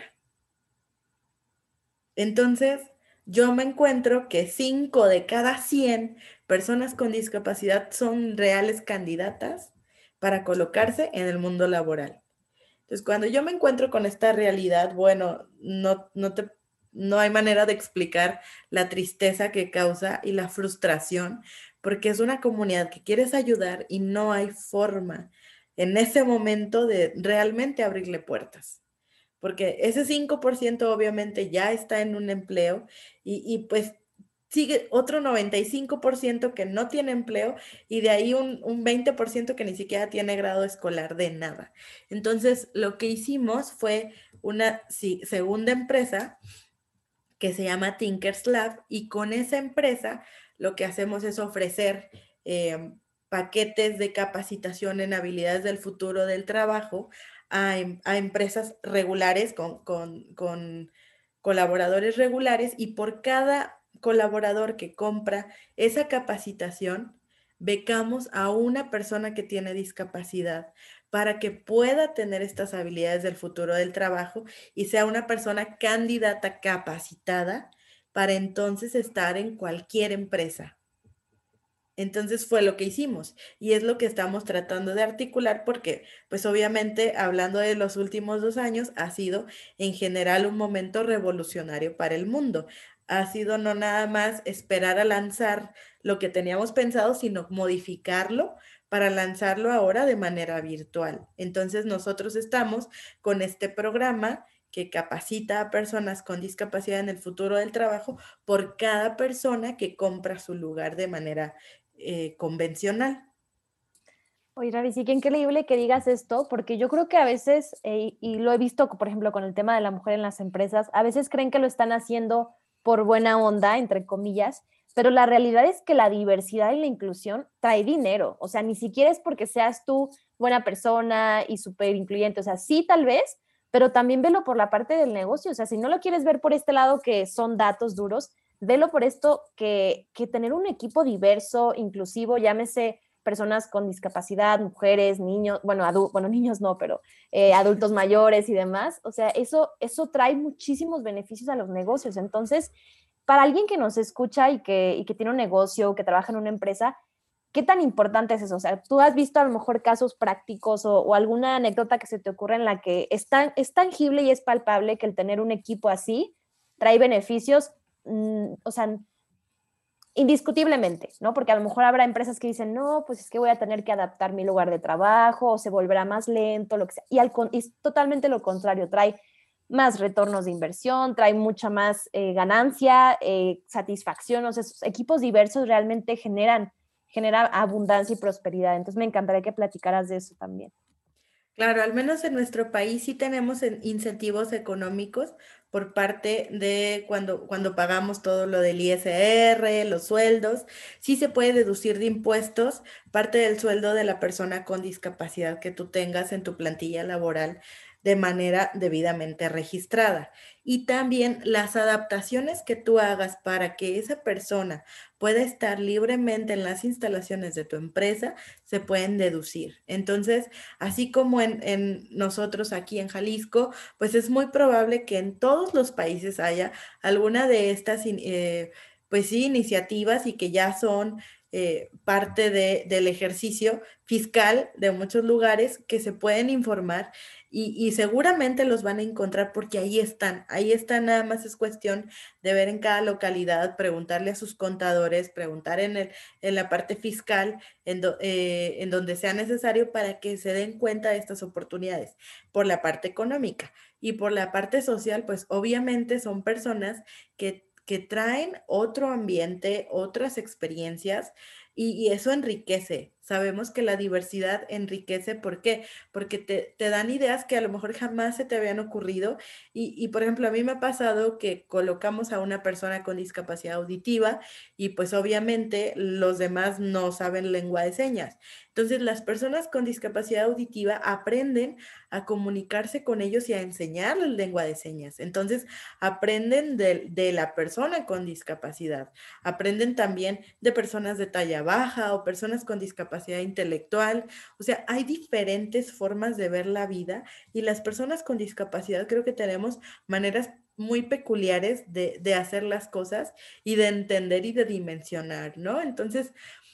Speaker 2: Entonces, yo me encuentro que cinco de cada cien personas con discapacidad son reales candidatas para colocarse en el mundo laboral. Entonces, cuando yo me encuentro con esta realidad, bueno, no, no, te, no hay manera de explicar la tristeza que causa y la frustración, porque es una comunidad que quieres ayudar y no hay forma en ese momento de realmente abrirle puertas. Porque ese cinco por ciento obviamente ya está en un empleo y, y pues sigue otro noventa y cinco por ciento que no tiene empleo y de ahí un, un veinte por ciento que ni siquiera tiene grado escolar de nada. Entonces, lo que hicimos fue una sí, segunda empresa que se llama Tinkers Lab y con esa empresa lo que hacemos es ofrecer eh, paquetes de capacitación en habilidades del futuro del trabajo a, a empresas regulares con, con, con colaboradores regulares y por cada colaborador que compra esa capacitación, becamos a una persona que tiene discapacidad para que pueda tener estas habilidades del futuro del trabajo y sea una persona candidata capacitada para entonces estar en cualquier empresa. Entonces fue lo que hicimos y es lo que estamos tratando de articular porque, pues obviamente, hablando de los últimos dos años, ha sido en general un momento revolucionario para el mundo. Ha sido no nada más esperar a lanzar lo que teníamos pensado, sino modificarlo para lanzarlo ahora de manera virtual. Entonces nosotros estamos con este programa que capacita a personas con discapacidad en el futuro del trabajo por cada persona que compra su lugar de manera eh, convencional.
Speaker 1: Oye, Ravi, sí, qué increíble que digas esto, porque yo creo que a veces, eh, y lo he visto, por ejemplo, con el tema de la mujer en las empresas, a veces creen que lo están haciendo por buena onda, entre comillas, pero la realidad es que la diversidad y la inclusión trae dinero, o sea, ni siquiera es porque seas tú buena persona y súper incluyente, o sea, sí tal vez, pero también velo por la parte del negocio, o sea, si no lo quieres ver por este lado que son datos duros, velo por esto que, que tener un equipo diverso, inclusivo, llámese personas con discapacidad, mujeres, niños, bueno, adu bueno niños no, pero eh, adultos mayores y demás. O sea, eso, eso trae muchísimos beneficios a los negocios. Entonces, para alguien que nos escucha y que, y que tiene un negocio, que trabaja en una empresa, ¿qué tan importante es eso? O sea, tú has visto a lo mejor casos prácticos o, o alguna anécdota que se te ocurra en la que es, tan, es tangible y es palpable que el tener un equipo así trae beneficios, mmm, o sea, indiscutiblemente, ¿no? Porque a lo mejor habrá empresas que dicen, no, pues es que voy a tener que adaptar mi lugar de trabajo o se volverá más lento, lo que sea. Y, al, y es totalmente lo contrario, trae más retornos de inversión, trae mucha más eh, ganancia, eh, satisfacción, o sea, esos equipos diversos realmente generan, generan abundancia y prosperidad. Entonces me encantaría que platicaras de eso también.
Speaker 2: Claro, al menos en nuestro país sí tenemos incentivos económicos por parte de cuando, cuando pagamos todo lo del I S R, los sueldos, sí se puede deducir de impuestos parte del sueldo de la persona con discapacidad que tú tengas en tu plantilla laboral de manera debidamente registrada. Y también las adaptaciones que tú hagas para que esa persona pueda estar libremente en las instalaciones de tu empresa se pueden deducir. Entonces, así como en, en, nosotros aquí en Jalisco, pues es muy probable que en todos los países haya alguna de estas, eh, pues sí, iniciativas y que ya son eh, parte de, del ejercicio fiscal de muchos lugares que se pueden informar y, y seguramente los van a encontrar porque ahí están, ahí están, nada más es cuestión de ver en cada localidad, preguntarle a sus contadores, preguntar en, el, en la parte fiscal, en, do, eh, en donde sea necesario para que se den cuenta de estas oportunidades, por la parte económica y por la parte social, pues obviamente son personas que, que traen otro ambiente, otras experiencias y, y eso enriquece. Sabemos que la diversidad enriquece. ¿Por qué? Porque te, te dan ideas que a lo mejor jamás se te habían ocurrido. Y, y, por ejemplo, a mí me ha pasado que colocamos a una persona con discapacidad auditiva y pues obviamente los demás no saben lengua de señas. Entonces, las personas con discapacidad auditiva aprenden a comunicarse con ellos y a enseñarles lengua de señas. Entonces, aprenden de, de la persona con discapacidad. Aprenden también de personas de talla baja o personas con discapacidad intelectual. O sea, hay diferentes formas de ver la vida y las personas con discapacidad creo que tenemos maneras muy peculiares de, de hacer las cosas y de entender y de dimensionar, ¿no? Entonces,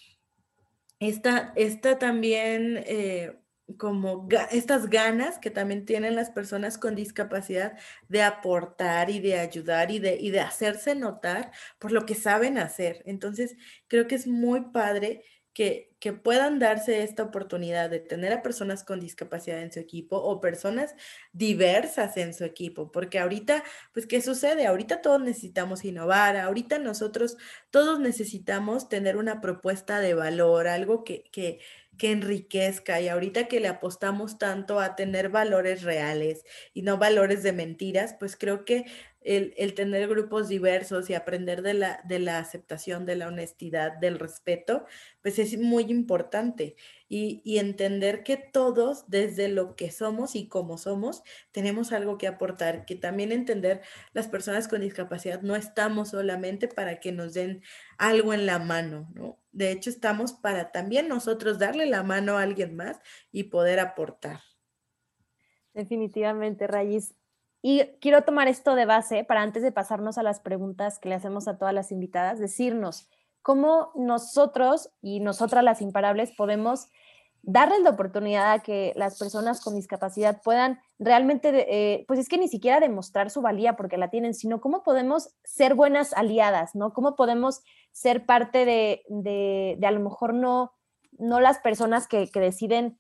Speaker 2: esta, esta también, eh, como ga- estas ganas que también tienen las personas con discapacidad de aportar y de ayudar y de, y de hacerse notar por lo que saben hacer. Entonces, creo que es muy padre que, que puedan darse esta oportunidad de tener a personas con discapacidad en su equipo o personas diversas en su equipo, porque ahorita, pues, ¿qué sucede? Ahorita todos necesitamos innovar, ahorita nosotros todos necesitamos tener una propuesta de valor, algo que, que, que enriquezca. Y ahorita que le apostamos tanto a tener valores reales y no valores de mentiras, pues creo que el, el tener grupos diversos y aprender de la, de la aceptación, de la honestidad, del respeto, pues es muy importante. Y, y entender que todos, desde lo que somos y como somos, tenemos algo que aportar, que también entender las personas con discapacidad no estamos solamente para que nos den algo en la mano, ¿no? De hecho, estamos para también nosotros darle la mano a alguien más y poder aportar.
Speaker 1: Definitivamente, Rayis. Y quiero tomar esto de base para antes de pasarnos a las preguntas que le hacemos a todas las invitadas, decirnos cómo nosotros y nosotras las imparables podemos darles la oportunidad a que las personas con discapacidad puedan realmente, eh, pues es que ni siquiera demostrar su valía porque la tienen, sino cómo podemos ser buenas aliadas, ¿no? Cómo podemos ser parte de, de, de a lo mejor no, no las personas que, que deciden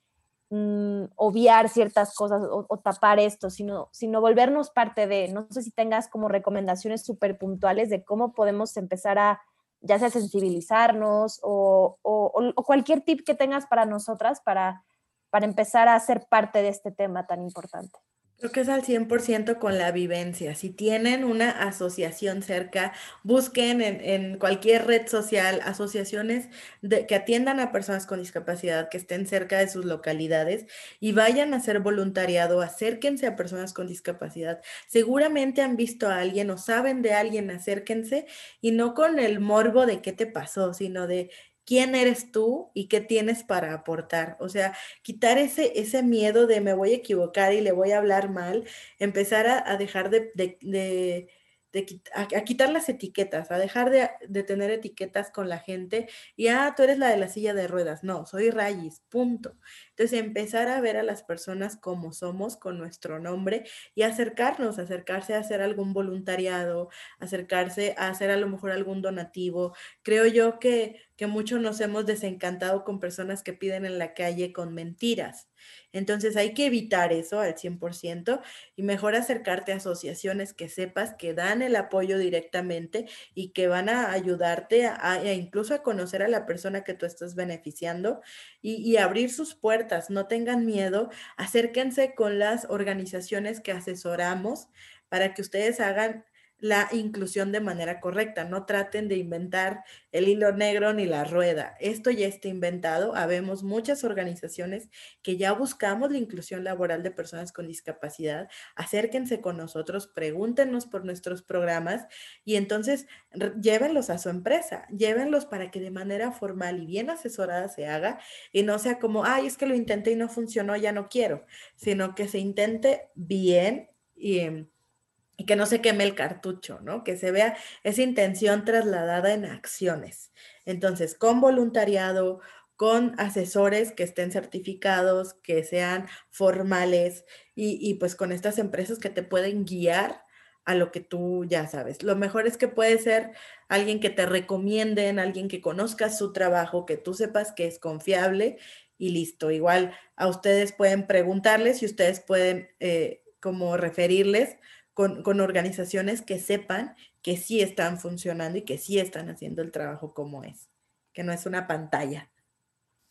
Speaker 1: mm, obviar ciertas cosas o, o, tapar esto, sino, sino volvernos parte de, no sé si tengas como recomendaciones súper puntuales de cómo podemos empezar a, ya sea sensibilizarnos o, o, o, cualquier tip que tengas para nosotras para, para empezar a ser parte de este tema tan importante.
Speaker 2: Creo que es al cien por ciento con la vivencia. Si tienen una asociación cerca, busquen en, en cualquier red social asociaciones de, que atiendan a personas con discapacidad, que estén cerca de sus localidades y vayan a hacer voluntariado, acérquense a personas con discapacidad. Seguramente han visto a alguien o saben de alguien, acérquense y no con el morbo de qué te pasó, sino de quién eres tú y qué tienes para aportar. O sea, quitar ese, ese miedo de me voy a equivocar y le voy a hablar mal, empezar a, a dejar de, de, de, de a, a, quitar las etiquetas, a dejar de, de, tener etiquetas con la gente y, ah, tú eres la de la silla de ruedas. No, soy Rayis, punto. Entonces, empezar a ver a las personas como somos, con nuestro nombre y acercarnos, acercarse a hacer algún voluntariado, acercarse a hacer a lo mejor algún donativo. Creo yo que, que muchos nos hemos desencantado con personas que piden en la calle con mentiras. Entonces hay que evitar eso al cien por ciento y mejor acercarte a asociaciones que sepas que dan el apoyo directamente y que van a ayudarte a, a incluso a conocer a la persona que tú estás beneficiando y, y abrir sus puertas. No tengan miedo, acérquense con las organizaciones que asesoramos para que ustedes hagan la inclusión de manera correcta. No traten de inventar el hilo negro ni la rueda. Esto ya está inventado. Habemos muchas organizaciones que ya buscamos la inclusión laboral de personas con discapacidad. Acérquense con nosotros, pregúntenos por nuestros programas y entonces llévenlos a su empresa, llévenlos para que de manera formal y bien asesorada se haga y no sea como, ay, es que lo intenté y no funcionó, ya no quiero, sino que se intente bien y y que no se queme el cartucho, ¿no? Que se vea esa intención trasladada en acciones. Entonces, con voluntariado, con asesores que estén certificados, que sean formales y, y pues con estas empresas que te pueden guiar a lo que tú ya sabes. Lo mejor es que puede ser alguien que te recomienden, alguien que conozca su trabajo, que tú sepas que es confiable y listo. Igual a ustedes pueden preguntarles y ustedes pueden eh, como referirles con, con organizaciones que sepan que sí están funcionando y que sí están haciendo el trabajo como es, que no es una pantalla.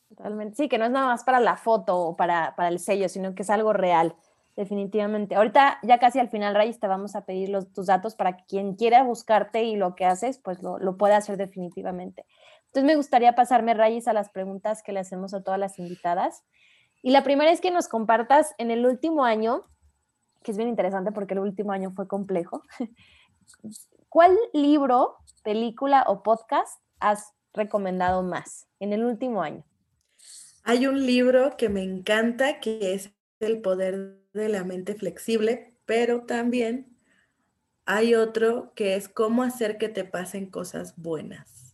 Speaker 1: Totalmente. Sí, que no es nada más para la foto o para, para el sello, sino que es algo real, definitivamente. Ahorita ya casi al final, Rayis, te vamos a pedir los, tus datos para que quien quiera buscarte y lo que haces, pues lo, lo pueda hacer definitivamente. Entonces me gustaría pasarme, Rayis, a las preguntas que le hacemos a todas las invitadas. Y la primera es que nos compartas en el último año, que es bien interesante porque el último año fue complejo. ¿Cuál libro, película o podcast has recomendado más en el último año?
Speaker 2: Hay un libro que me encanta que es El poder de la mente flexible, pero también hay otro que es Cómo hacer que te pasen cosas buenas.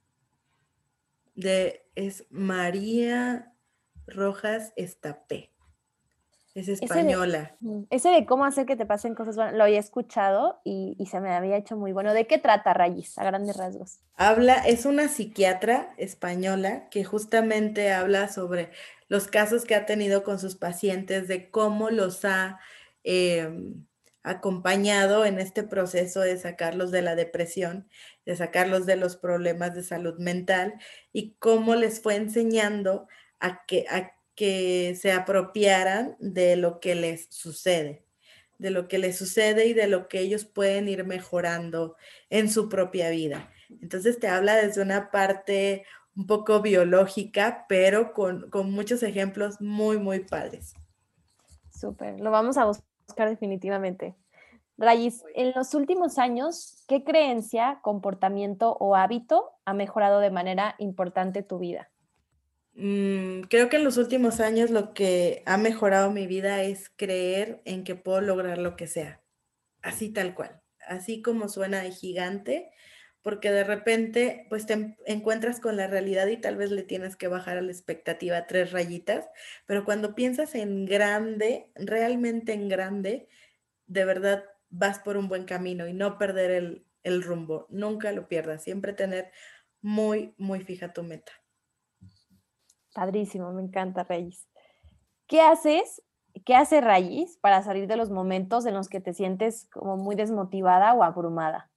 Speaker 2: De, es María Rojas Estapé. Es
Speaker 1: Ese de,
Speaker 2: española.
Speaker 1: ese de cómo hacer que te pasen cosas buenas, lo había escuchado y, y se me había hecho muy bueno. ¿De qué trata, Rayis, a grandes rasgos?
Speaker 2: Habla, es una psiquiatra española que justamente habla sobre los casos que ha tenido con sus pacientes, de cómo los ha eh, acompañado en este proceso de sacarlos de la depresión, de sacarlos de los problemas de salud mental y cómo les fue enseñando a que, a que se apropiaran de lo que les sucede, de lo que les sucede y de lo que ellos pueden ir mejorando en su propia vida. Entonces te habla desde una parte un poco biológica, pero con, con muchos ejemplos muy, muy padres.
Speaker 1: Súper, lo vamos a buscar definitivamente. Rayis, en los últimos años, ¿qué creencia, comportamiento o hábito ha mejorado de manera importante tu vida?
Speaker 2: Mm, creo que en los últimos años lo que ha mejorado mi vida es creer en que puedo lograr lo que sea, así tal cual, así como suena de gigante, porque de repente pues te encuentras con la realidad y tal vez le tienes que bajar a la expectativa tres rayitas, pero cuando piensas en grande, realmente en grande, de verdad vas por un buen camino y no perder el, el rumbo, nunca lo pierdas, siempre tener muy, muy fija tu meta.
Speaker 1: Padrísimo, me encanta, Rayis. ¿Qué haces? ¿Qué hace Rayis para salir de los momentos en los que te sientes como muy desmotivada o abrumada?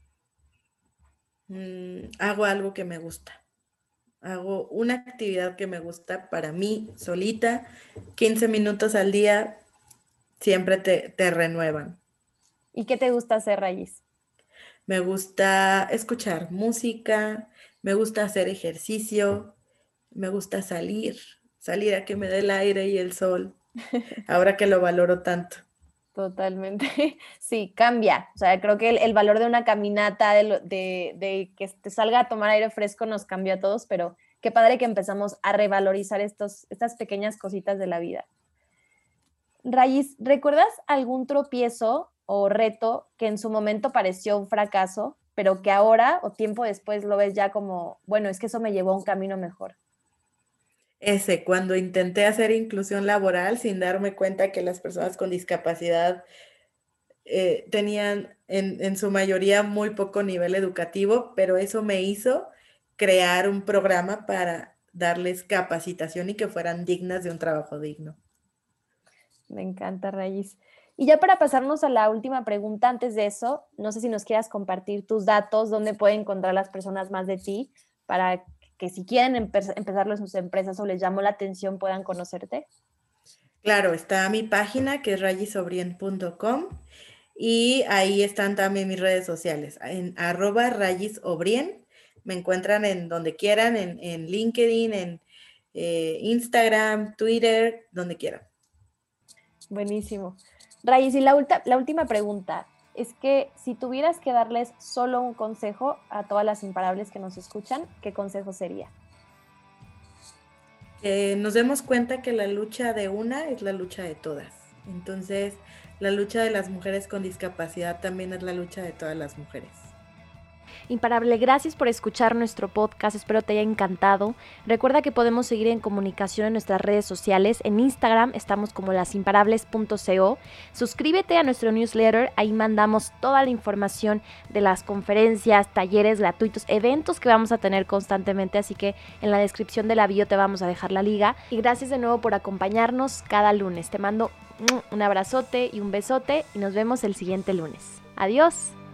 Speaker 2: Mm, hago algo que me gusta. Hago una actividad que me gusta para mí, solita, quince minutos al día, siempre te, te renuevan.
Speaker 1: ¿Y qué te gusta hacer, Rayis?
Speaker 2: Me gusta escuchar música, me gusta hacer ejercicio, me gusta salir, salir a que me dé el aire y el sol, ahora que lo valoro tanto.
Speaker 1: Totalmente. Sí, cambia. O sea, creo que el, el valor de una caminata, de, lo- de, de que te salga a tomar aire fresco nos cambió a todos, pero qué padre que empezamos a revalorizar estos, estas pequeñas cositas de la vida. Rayis, ¿recuerdas algún tropiezo o reto que en su momento pareció un fracaso, pero que ahora o tiempo después lo ves ya como, bueno, es que eso me llevó a un camino mejor?
Speaker 2: Ese, cuando intenté hacer inclusión laboral sin darme cuenta que las personas con discapacidad eh, tenían en, en su mayoría muy poco nivel educativo, pero eso me hizo crear un programa para darles capacitación y que fueran dignas de un trabajo digno.
Speaker 1: Me encanta, Rayis. Y ya para pasarnos a la última pregunta, antes de eso, no sé si nos quieras compartir tus datos, dónde pueden encontrar las personas más de ti, para que si quieren empe- empezarlo sus empresas o les llamó la atención, puedan conocerte.
Speaker 2: Claro, está mi página que es rayisobrien punto com y ahí están también mis redes sociales, en arroba rayisobrien, me encuentran en donde quieran, en, en LinkedIn, en eh, Instagram, Twitter, donde quieran.
Speaker 1: Buenísimo. Rayis, y la, ulta- la última pregunta es que si tuvieras que darles solo un consejo a todas las imparables que nos escuchan, ¿qué consejo sería?
Speaker 2: Que nos demos cuenta que la lucha de una es la lucha de todas. Entonces, la lucha de las mujeres con discapacidad también es la lucha de todas las mujeres.
Speaker 1: Imparable, gracias por escuchar nuestro podcast, espero te haya encantado. Recuerda que podemos seguir en comunicación en nuestras redes sociales. En Instagram estamos como lasimparables punto co. Suscríbete a nuestro newsletter, ahí mandamos toda la información de las conferencias, talleres gratuitos, eventos que vamos a tener constantemente, así que en la descripción de la bio te vamos a dejar la liga. Y gracias de nuevo por acompañarnos cada lunes. Te mando un abrazote y un besote y nos vemos el siguiente lunes. Adiós.